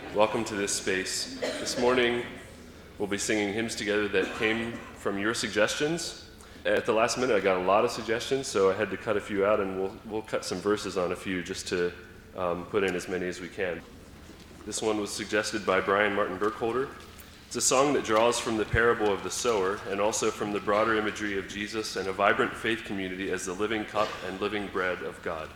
Welcome to this space. This morning, we'll be singing hymns together that came from your suggestions. At the last minute, I got a lot of suggestions, so I had to cut a few out, and we'll cut some verses on a few just to put in as many as we can. This one was suggested by Brian Martin Burkholder. It's a song that draws from the parable of the sower and also from the broader imagery of Jesus and a vibrant faith community as the living cup and living bread of God.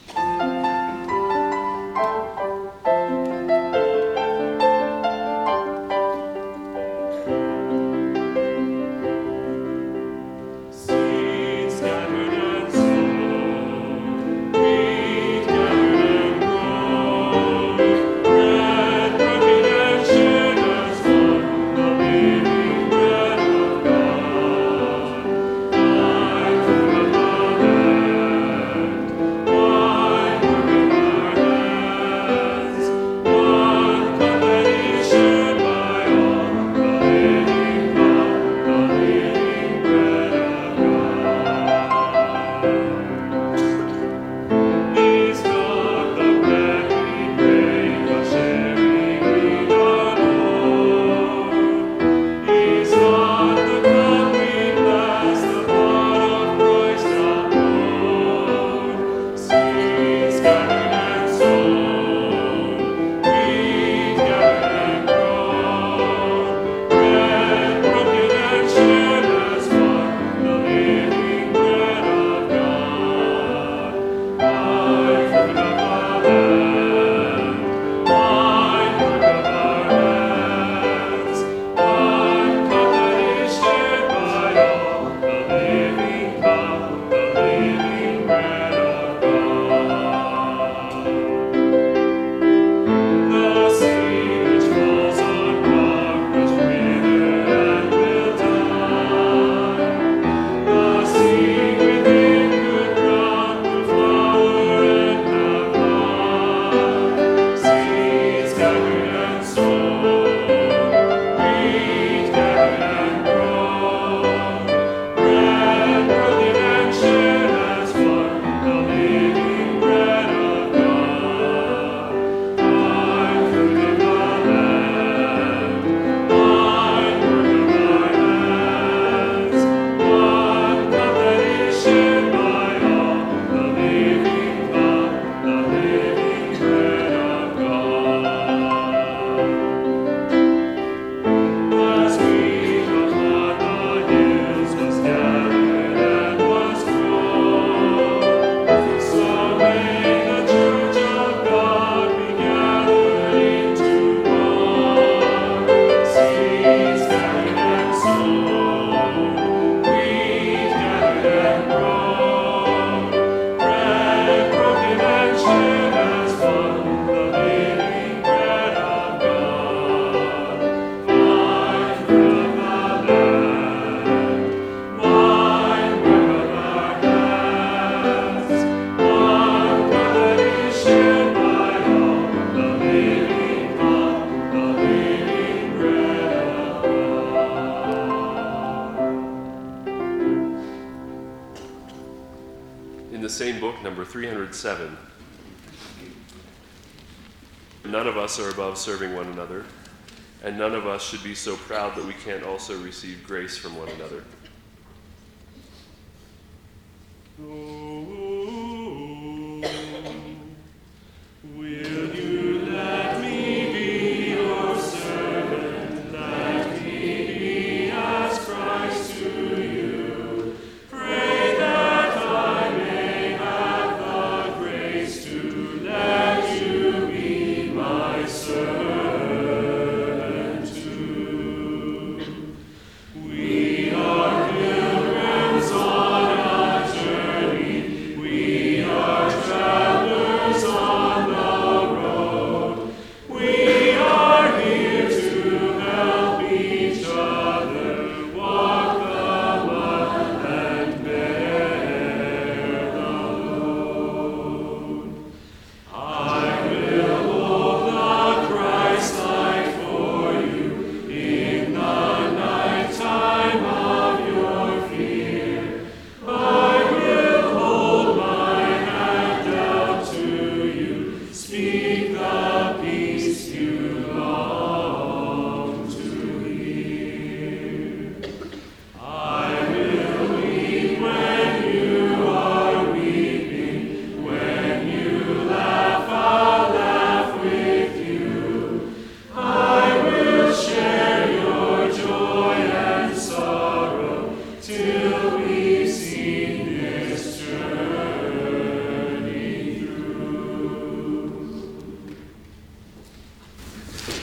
In the same book, number 307, none of us are above serving one another, and none of us should be so proud that we can't also receive grace from one another. We are pilgrims on a journey.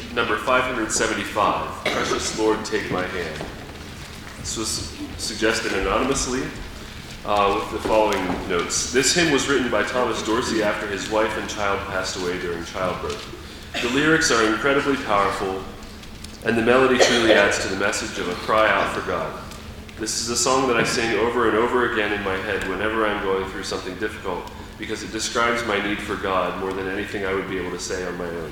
number 575, Precious Lord, Take My Hand. This was suggested anonymously with the following notes. This hymn was written by Thomas Dorsey after his wife and child passed away during childbirth. The lyrics are incredibly powerful, and the melody truly adds to the message of a cry out for God. This is a song that I sing over and over again in my head whenever I'm going through something difficult, because it describes my need for God more than anything I would be able to say on my own.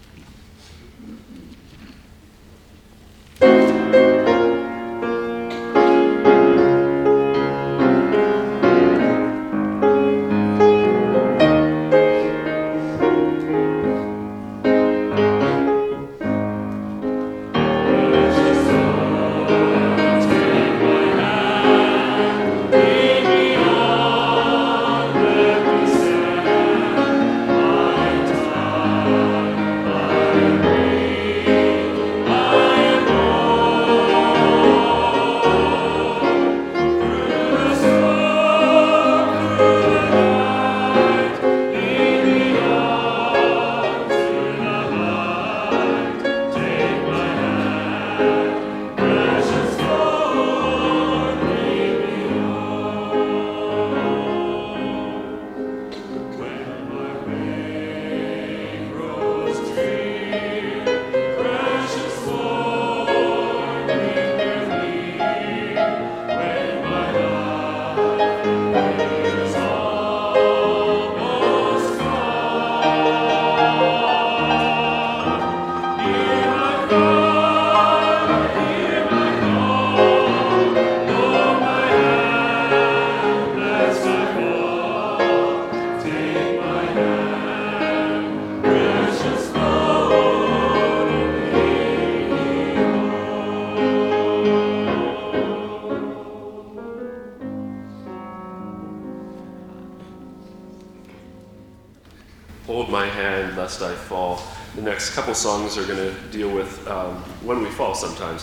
Hold My Hand Lest I Fall. The next couple songs are going to deal with when we fall sometimes.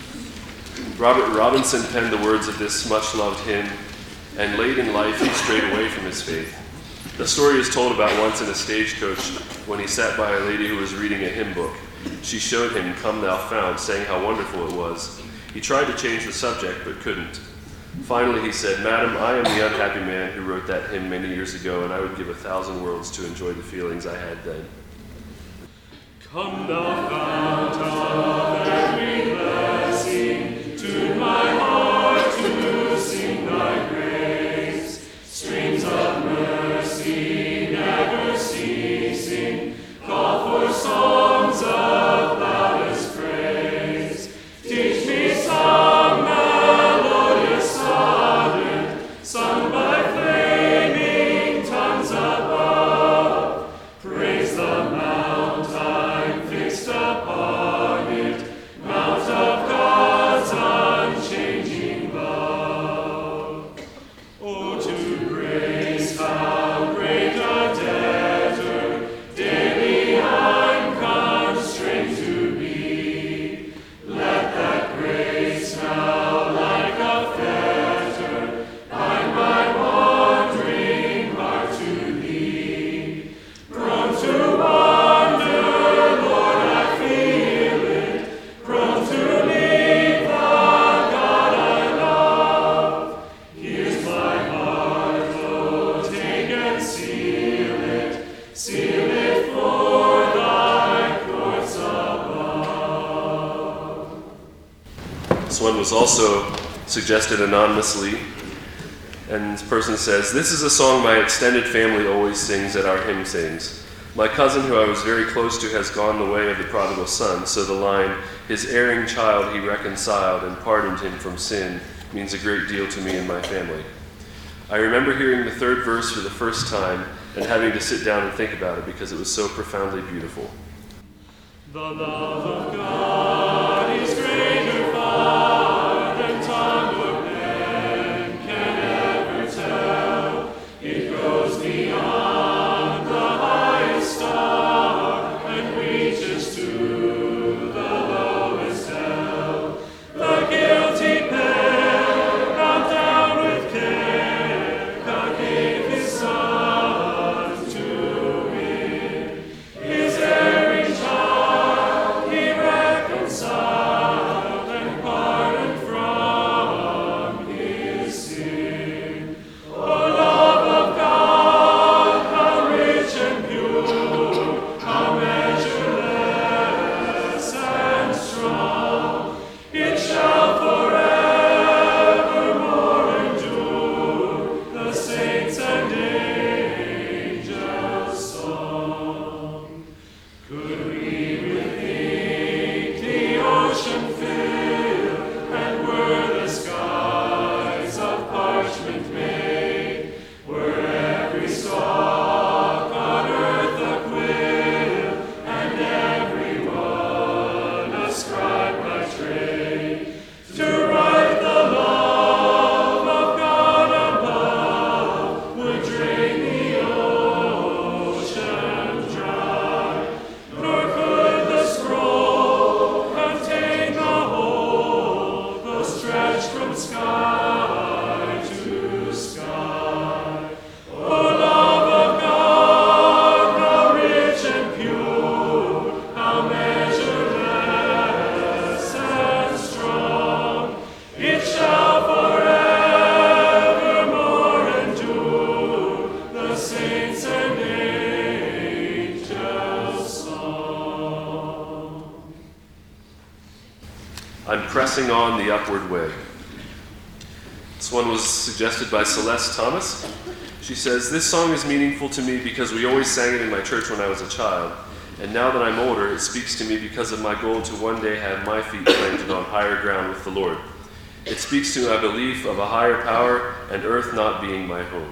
Robert Robinson penned the words of this much-loved hymn, and late in life he strayed away from his faith. The story is told about once in a stagecoach when he sat by a lady who was reading a hymn book. She showed him Come Thou Fount, saying how wonderful it was. He tried to change the subject, but couldn't. Finally, he said, "Madam, I am the unhappy man who wrote that hymn many years ago, and I would give 1,000 worlds to enjoy the feelings I had then." Come thou fount of every blessing, tune my heart to sing thy grace. Streams of mercy never ceasing, call for songs of loudest praise. Teach me some melodious sonnet, sung by flaming tongues above. Praise the mount I'm fixed upon it, mount of God's unchanging love. Oh, to grace how great a debtor daily I'm constrained to be. Let that grace now like a fetter bind my wandering heart to thee. Prone to wander, Lord, I feel it, prone to leave the God I love. Here's my heart, oh, take and seal it for thy courts above. This one was also suggested anonymously, and this person says, "This is a song my extended family always sings at our hymn sings. My cousin, who I was very close to, has gone the way of the prodigal son, so the line, 'His erring child he reconciled and pardoned him from sin,' means a great deal to me and my family. I remember hearing the third verse for the first time and having to sit down and think about it because it was so profoundly beautiful." The love of God is greater far than tongue or pen can ever tell. It goes beyond the highest star and reaches to the lowest hell. The guilty pair, bound down with care, God gave His Son to win. His erring child I'm pressing on the upward way. This one was suggested by Celeste Thomas. She says, this song is meaningful to me because we always sang it in my church when I was a child. And now that I'm older, it speaks to me because of my goal to one day have my feet planted on higher ground with the Lord. It speaks to my belief of a higher power and earth not being my home.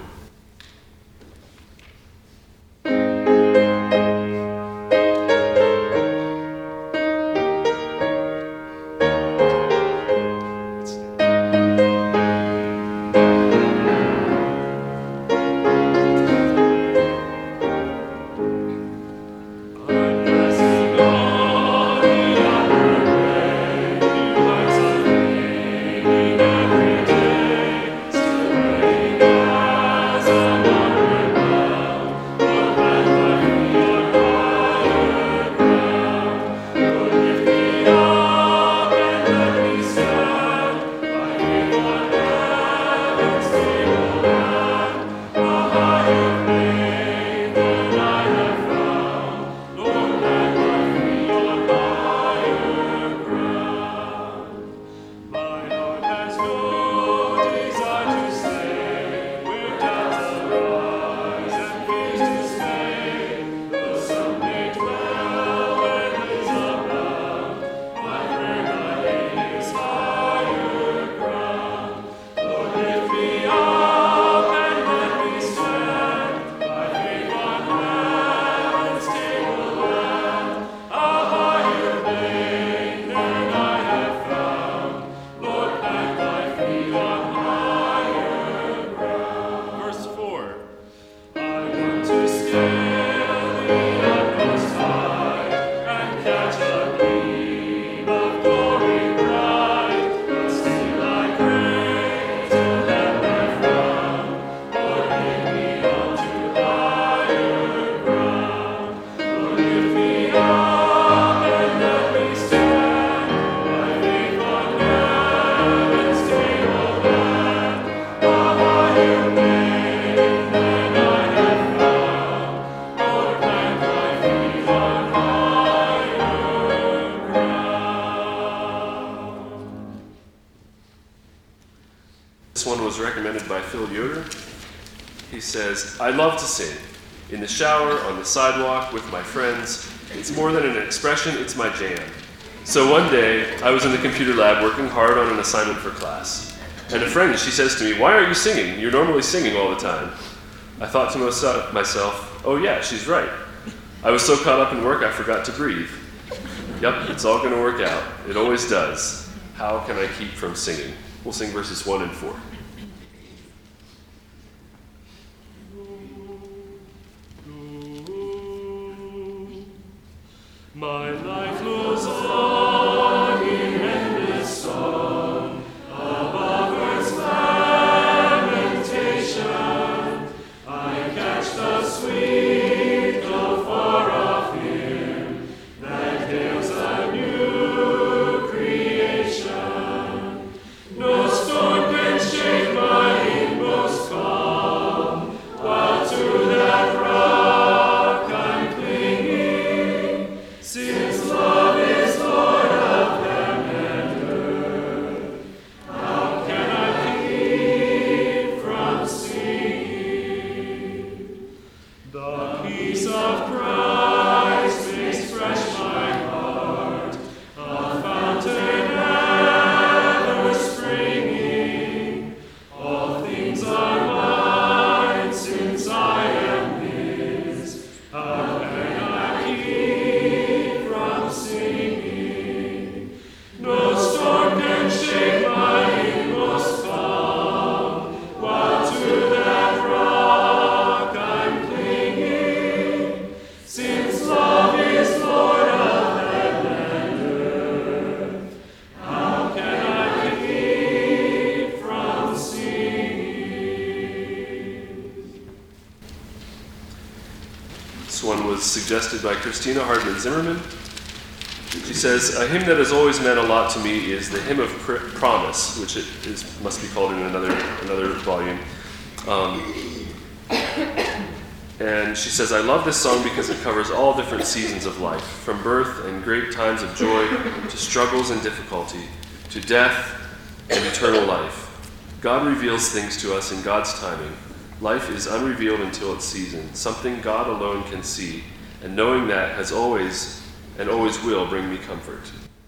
This one was recommended by Phil Yoder. He says, I love to sing. In the shower, on the sidewalk, with my friends. It's more than an expression, it's my jam. So one day, I was in the computer lab working hard on an assignment for class. And a friend, she says to me, why are you singing? You're normally singing all the time. I thought to myself, oh yeah, she's right. I was so caught up in work, I forgot to breathe. Yep, it's all going to work out. It always does. How can I keep from singing? We'll sing verses 1 and 4. My life goes on in endless song, above earth's lamentation. I catch the sweet, the far off hymn that hails a new creation. No storm can shake my inmost calm, while to that rock I'm clinging. Since love is Lord of heaven and earth, how can I keep from singing? The peace of Christ makes fresh my heart, a fountain ever springing. All things are mine since I am His. How can I keep from singing? No storm can shake my inmost calm, while to that rock I'm clinging. Since love is Lord of heaven and earth, how can I keep from singing? This one was suggested by Christina Hardman Zimmerman. She says, a hymn that has always meant a lot to me is the Hymn of Promise, which must be called in another volume. And she says, I love this song because it covers all different seasons of life, from birth and great times of joy to struggles and difficulty. to death and eternal life. God reveals things to us in God's timing. Life is unrevealed until its season, something God alone can see, and knowing that has always and always will bring me comfort.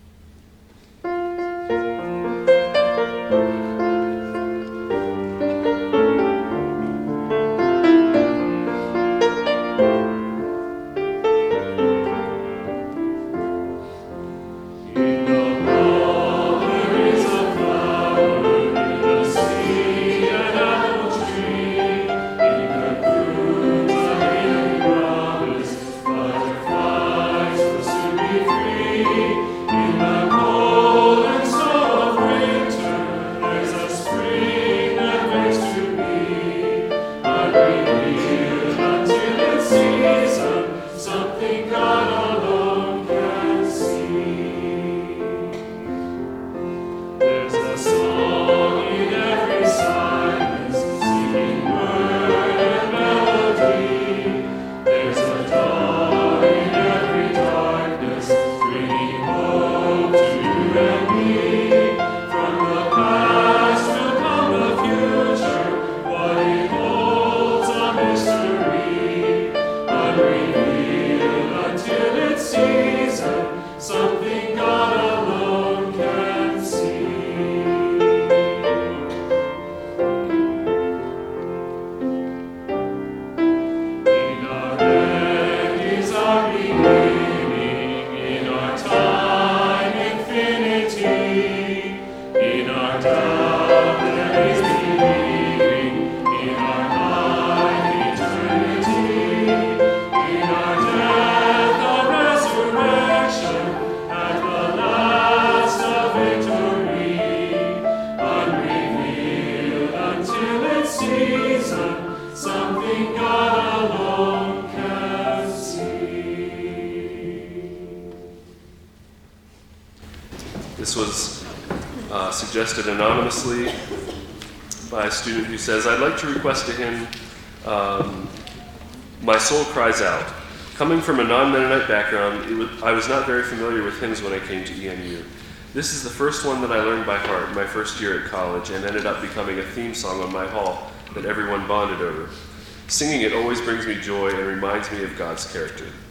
This was suggested anonymously by a student who says, I'd like to request a hymn, My Soul Cries Out. Coming from a non-Mennonite background, I was not very familiar with hymns when I came to EMU. This is the first one that I learned by heart my first year at college and ended up becoming a theme song on my hall that everyone bonded over. Singing it always brings me joy and reminds me of God's character.